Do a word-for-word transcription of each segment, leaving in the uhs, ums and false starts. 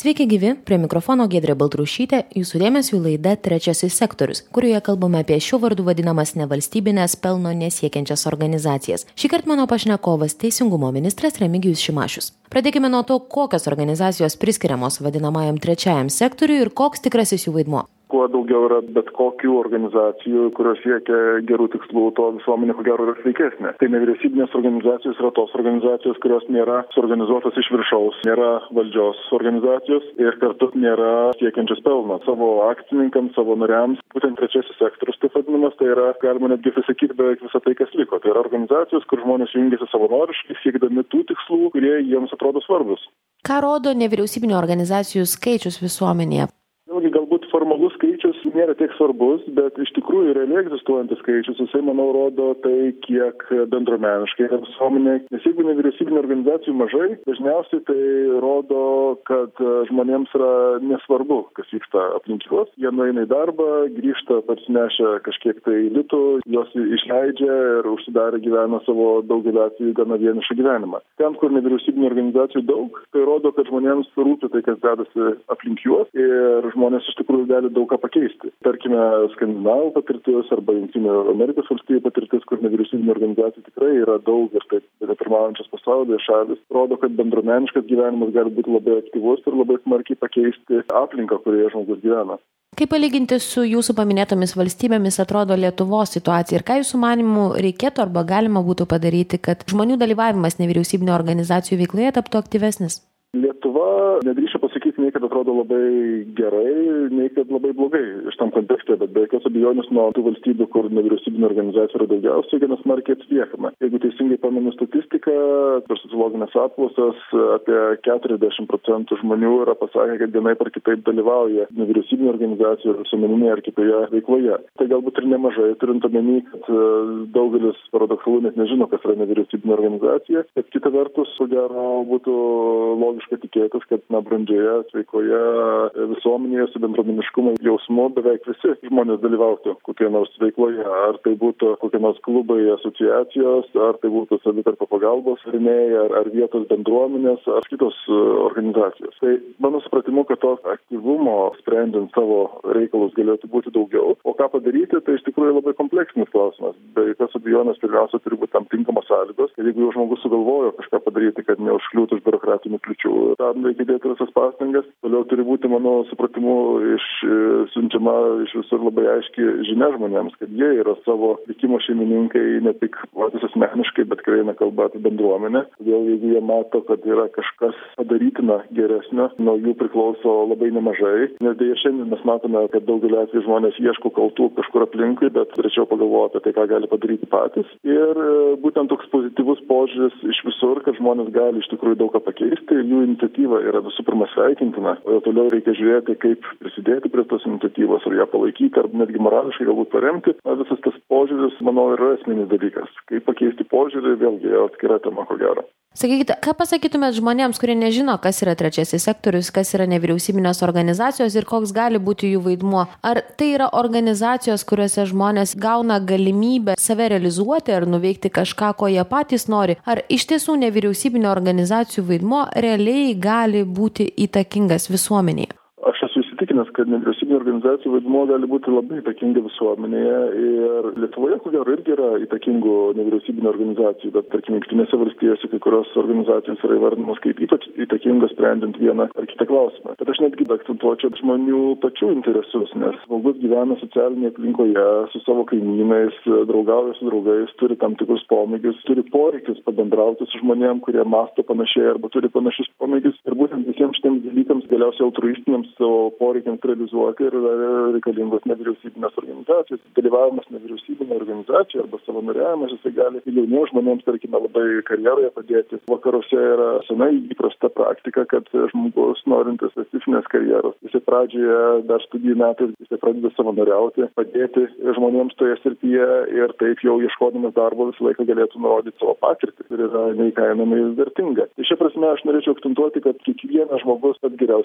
Sveiki gyvi, prie mikrofono Giedrė Baltrušytė, jūsų dėmesiu laida Trečiasis sektorius, kurioje kalbame apie šių vardų vadinamas nevalstybinės pelno nesiekiančias organizacijas. Šįkart mano pašnekovas Teisingumo ministras Remigijus Šimašius. Pradėkime nuo to, kokios organizacijos priskiriamos vadinamajam trečiajam sektoriui ir koks tikrasis jų vaidmuo. Kuo daugiau yra bet kokių organizacijų, kurios siekia gerų tikslų, to visuomenė ko gero yra sveikesnė. Tai nevyriausybinės organizacijos yra tos organizacijos, kurios nėra suorganizuotos iš viršaus, nėra valdžios organizacijos ir kartu nėra siekiančios pelno savo akcininkams, savo nariams. Būtent trečiasis sektorius, taip vadinamas, tai yra, galima netgi pasakyti, beveik visą tai, kas liko. Tai yra organizacijos, kur žmonės jungiasi savanoriškai, siekdami tų tikslų, kurie jiems atrodo svarbus. Ką rodo nevyriausybinio organizacijų skaičius visuomenėje? Vėlgi, galbūt formalus skaičius nėra tiek svarbus, bet iš tikrųjų realiai egzistuojantis skaičius, jisai, manau, rodo tai, kiek bendruomeniškai yra visuomenė. Nes jeigu nevyriausybinių organizacijų mažai, dažniausiai tai rodo, kad žmonėms yra nesvarbu, kas vyksta aplink juos. Jie nueina į darbą, grįžta parsinešę kažkiek tai litų, juos išleidžia ir užsidarę gyvena savo daugelį atvejų gana vienišą gyvenimą. Ten, kur nevyriausybinių organizacijų daug, tai rodo, kad žmonėms rūpi tai, kas dedasi aplink juos ir žmonės iš tikrųjų gali daug ką pakeisti. Tarkime, Skandinavų patirtis arba Jungtinių Amerikos valstijų patirtis, kur nevyriausybinių organizacijų tikrai yra daug ir taip pirmaujančios pasaulyje šalis, rodo, kad bendruomeniškas gyvenimas gali būti labai aktyvus ir labai smarkiai pakeisti aplinką, kurioje žmogus gyvena. Kaip palyginti su jūsų paminėtomis valstybėmis atrodo Lietuvos situacija ir ką jūsų manimų reikėtų arba galima būtų padaryti, kad žmonių dalyvavimas nevyriausybinio organizacijų veikloje taptų aktyvesnis? Lietuva, nedrįšiu pasakyti, nei kad atrodo labai gerai, nei kad labai blogai iš tam kontekste, bet be jokios abejonės nuo tų valstybių, kur nevyriausybinio organizacijų yra daugiausiai, gana smarkiai atsiliekama. Jeigu teisingai pamenu statistiką, per sociologinės apklausas apie keturiasdešimt procentų žmonių yra pasakę, kad vienaip ar kitaip dalyvauja nevyriausybinio organizacijų visuomeninėje ar kitoje veikloje. Tai galbūt ir nemažai, turint omeny, kad daugelis paradoksalų net nežino, kas yra nevyriausybinė organizacija, bet kita vertus, ko gero, būtų logiška tikėtis, kad na, brandžioje, sveikoje visuomenėje su bendruomeniškumo jausmu beveik visi žmonės dalyvautų kokie nors veikloje. Ar tai būtų kokie nors klubai, asociacijos, ar tai būtų savitarpio pagalbos rėmėjai, ar, ar vietos bendruomenės, ar kitos organizacijos. Tai mano supratimu, kad to aktyvumo sprendžiant savo reikalus galėtų būti daugiau. O ką padaryti, tai iš tikrųjų labai kompleksinis klausimas. Be jokios abejonės pirmiausia turi būti tam tinkamos sąlygos. Ir jeigu jau žmogus sugalvojo kažką padaryti, kad neužkliūtų iš biurokratinių kliūčių, tam reikia dėti visas pastangas. Toliau turi būti, mano supratimu, iš, siunčiama iš visur labai aiški žinia žmonėms, kad jie yra savo likimo šeimininkai ne tik patys asmeniškai, bet kai eina kalba apie bendruomenę. Todėl jeigu jie mato, kad yra kažkas padarytina geresnio, nuo jų priklauso labai nemažai. Nes dėja šiandien mes matome, kad daugelį atvejų žmonės ieško kaltų kažkur aplinkui, bet rečiau pagalvoja apie tai, ką gali padaryti patys. Ir būtent toks pozityvus požiūris iš visur, kad žmonės gali iš tikrųjų daug ką pakeisti. Jų iniciatyva yra visų pirma sveikintina, o toliau reikia žiūrėti, kaip prisidėti prie tos iniciatyvos, ar ją palaikyti, ar netgi morališkai galbūt paremti. Na, visas tas požiūris, manau, yra esminis dalykas. Kaip pakeisti požiūrį, vėlgi atskira tema, ko gero. Sakykite, ką pasakytumėt žmonėms, kurie nežino, kas yra trečiasis sektorius, kas yra nevyriausybinės organizacijos ir koks gali būti jų vaidmuo? Ar tai yra organizacijos, kuriuose žmonės gauna galimybę save realizuoti ar nuveikti kažką, ko jie patys nori? Ar iš tiesų nevyriausybinio organizacijų vaidmuo realiai gali būti įtakingas visuomenėje? Aš esu įsitikinęs, kad nevyriausybinio organizacijų vaidmuo gali būti labai įtakinga visuomenėje ir Lietuvoje, ko gero, irgi yra įtakingų nevyriausybinio organizacijų, bet tarkim, Jungtinėse valstijose kai kurios organizacijos yra įvardinamos kaip ypač įtakingos sprendžiant vieną ar kitą klausimą. Bet aš netgi akcentuočiau žmonių pačių interesus, nes žmogus gyvena socialinėje aplinkoje su savo kaimynais, draugauja su draugais, turi tam tikrus pomėgius, turi poreikius pabendrauti su žmonėm, kurie mąsto panašiai arba turi panašius pomėgius ir būtent visiems šitiems dalykams galiausiai altruistiniams savo poreikiams realizuoti ir yra reikalingos nevyriausybinės organizacijos. Dalyvavimas nevyriausybinė organizacija arba savanoriavimas, jisai gali jauniems žmonėms, tarkime, labai karjeroje padėti. Vakaruose yra senai įprasta praktika, kad žmogus norintis specifinės karjeros, jisai pradžioje dar studijų metais, jisai pradeda savanoriauti, padėti žmonėms toje srityje ir taip jau ieškodamas darbo visą laiką galėtų nurodyti savo patirtį ir yra neįkainamai vertinga. Tai šia prasme aš norėčiau akcentuoti, kad kiekvienas žmogus pats geriausiai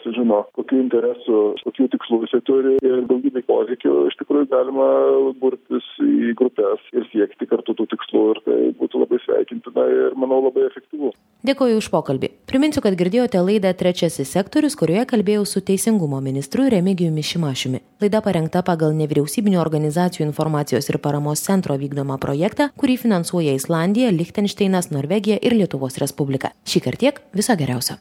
geriausiai žino, kokių interesų, kokių tikslų jisai turi ir daugybė poreikių iš tikrųjų galima burtis į grupės ir siekti kartu tų tikslų ir tai būtų labai sveikintina ir, manau, labai efektyvu. Dėkoju už pokalbį. Priminsiu, kad girdėjote laidą Trečiasis sektorius, kurioje kalbėjau su Teisingumo ministru Remigijumi Šimašiumi. Laida parengta pagal nevyriausybinių organizacijų informacijos ir paramos centro vykdomą projektą, kurį finansuoja Islandija, Lichtenšteinas, Norvegija ir Lietuvos Respublika. Šįkart tiek, viso geriausio.